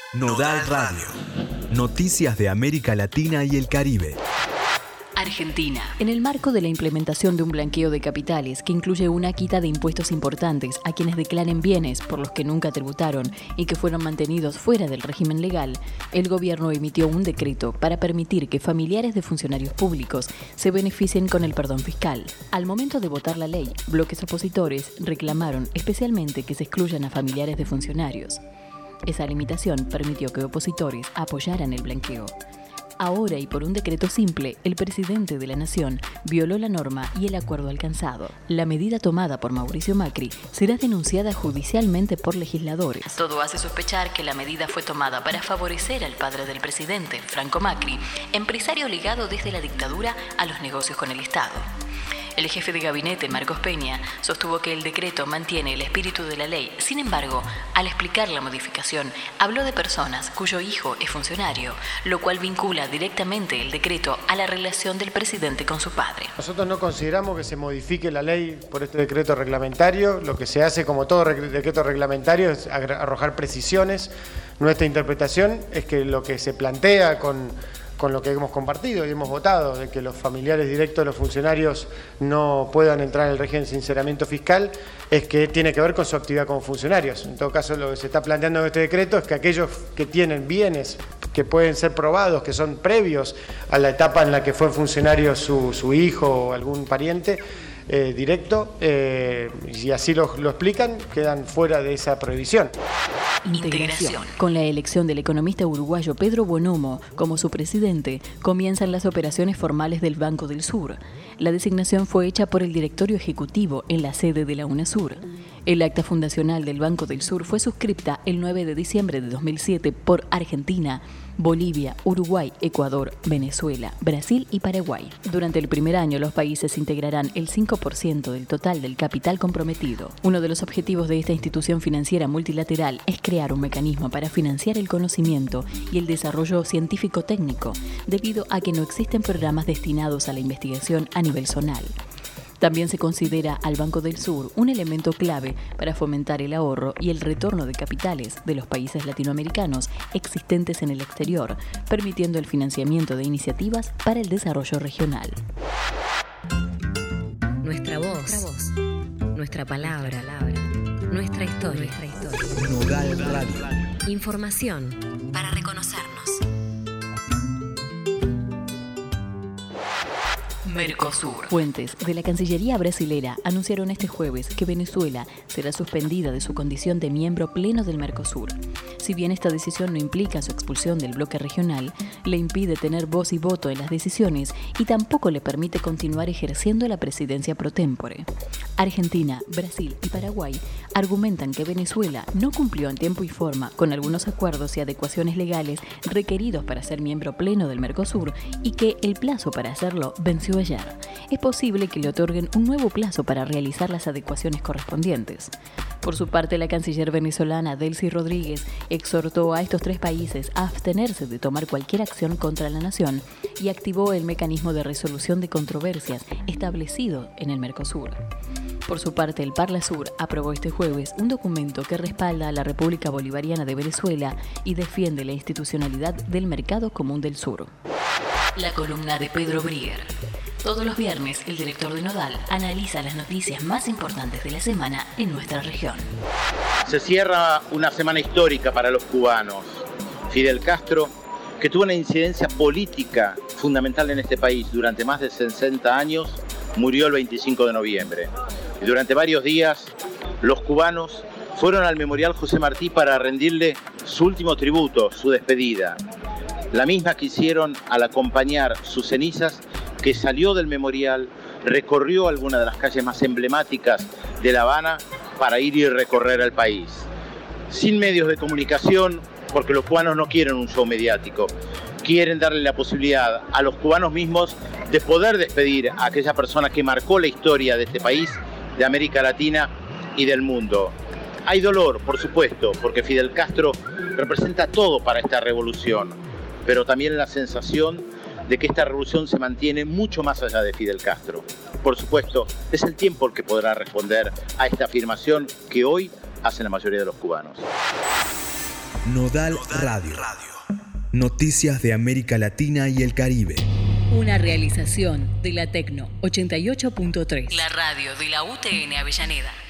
Nodal Radio. Noticias de América Latina y el Caribe. Argentina. En el marco de la implementación de un blanqueo de capitales que incluye una quita de impuestos importantes a quienes declaren bienes por los que nunca tributaron y que fueron mantenidos fuera del régimen legal, el gobierno emitió un decreto para permitir que familiares de funcionarios públicos se beneficien con el perdón fiscal. Al momento de votar la ley, bloques opositores reclamaron especialmente que se excluyan a familiares de funcionarios. Esa limitación permitió que opositores apoyaran el blanqueo. Ahora y por un decreto simple, el presidente de la Nación violó la norma y el acuerdo alcanzado. La medida tomada por Mauricio Macri será denunciada judicialmente por legisladores. Todo hace sospechar que la medida fue tomada para favorecer al padre del presidente, Franco Macri, empresario ligado desde la dictadura a los negocios con el Estado. El jefe de gabinete, Marcos Peña, sostuvo que el decreto mantiene el espíritu de la ley. Sin embargo, al explicar la modificación, habló de personas cuyo hijo es funcionario, lo cual vincula directamente el decreto a la relación del presidente con su padre. Nosotros no consideramos que se modifique la ley por este decreto reglamentario. Lo que se hace, como todo decreto reglamentario, es arrojar precisiones. Nuestra interpretación es que lo que se plantea con lo que hemos compartido y hemos votado, de que los familiares directos de los funcionarios no puedan entrar en el régimen de sinceramiento fiscal, es que tiene que ver con su actividad como funcionarios. En todo caso, lo que se está planteando en este decreto es que aquellos que tienen bienes que pueden ser probados, que son previos a la etapa en la que fue funcionario su hijo o algún pariente directo, y así lo explican, quedan fuera de esa prohibición. Integración. Con la elección del economista uruguayo Pedro Bonomo como su presidente, comienzan las operaciones formales del Banco del Sur. La designación fue hecha por el directorio ejecutivo en la sede de la UNASUR. El acta fundacional del Banco del Sur fue suscripta el 9 de diciembre de 2007 por Argentina, Bolivia, Uruguay, Ecuador, Venezuela, Brasil y Paraguay. Durante el primer año, los países integrarán el 5% del total del capital comprometido. Uno de los objetivos de esta institución financiera multilateral es crear un mecanismo para financiar el conocimiento y el desarrollo científico-técnico, debido a que no existen programas destinados a la investigación a nivel zonal. También se considera al Banco del Sur un elemento clave para fomentar el ahorro y el retorno de capitales de los países latinoamericanos existentes en el exterior, permitiendo el financiamiento de iniciativas para el desarrollo regional. Nuestra voz, nuestra palabra, nuestra historia. Nodal Radio. Información para reconocernos. Mercosur. Fuentes de la Cancillería brasilera anunciaron este jueves que Venezuela será suspendida de su condición de miembro pleno del Mercosur. Si bien esta decisión no implica su expulsión del bloque regional, le impide tener voz y voto en las decisiones y tampoco le permite continuar ejerciendo la presidencia pro tempore. Argentina, Brasil y Paraguay argumentan que Venezuela no cumplió en tiempo y forma con algunos acuerdos y adecuaciones legales requeridos para ser miembro pleno del Mercosur y que el plazo para hacerlo venció ayer. Es posible que le otorguen un nuevo plazo para realizar las adecuaciones correspondientes. Por su parte, la canciller venezolana Delcy Rodríguez exhortó a estos tres países a abstenerse de tomar cualquier acción contra la nación y activó el mecanismo de resolución de controversias establecido en el Mercosur. Por su parte, el Parlasur aprobó este jueves un documento que respalda a la República Bolivariana de Venezuela y defiende la institucionalidad del Mercado Común del Sur. La columna de Pedro Brigger. Todos los viernes, el director de Nodal analiza las noticias más importantes de la semana en nuestra región. Se cierra una semana histórica para los cubanos. Fidel Castro, que tuvo una incidencia política fundamental en este país durante más de 60 años, murió el 25 de noviembre. Y durante varios días, los cubanos fueron al Memorial José Martí para rendirle su último tributo, su despedida. La misma que hicieron al acompañar sus cenizas, que salió del memorial, recorrió algunas de las calles más emblemáticas de La Habana para ir y recorrer el país. Sin medios de comunicación, porque los cubanos no quieren un show mediático, quieren darle la posibilidad a los cubanos mismos de poder despedir a aquella persona que marcó la historia de este país, de América Latina y del mundo. Hay dolor, por supuesto, porque Fidel Castro representa todo para esta revolución, pero también la sensación de que esta revolución se mantiene mucho más allá de Fidel Castro. Por supuesto, es el tiempo el que podrá responder a esta afirmación que hoy hacen la mayoría de los cubanos. Nodal Radio. Noticias de América Latina y el Caribe. Una realización de la Tecno 88.3. La radio de la UTN Avellaneda.